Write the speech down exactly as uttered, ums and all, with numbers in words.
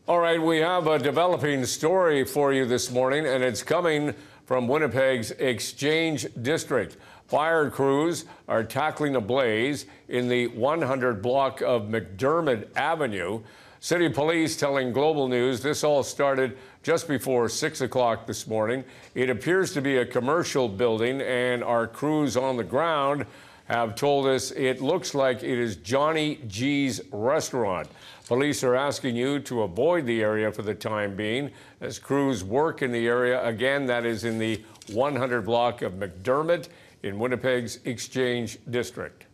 All right, we have a developing story for you this morning, and it's coming from Winnipeg's Exchange District. Fire crews are tackling a blaze in the one hundred block of McDermott Avenue. City police telling Global News this all started just before six o'clock this morning. It appears to be a commercial building, and our crews on the ground have told us it looks like it is Johnny G's restaurant. Police are asking you to avoid the area for the time being as crews work in the area. Again, that is in the one hundred block of McDermott in Winnipeg's Exchange District.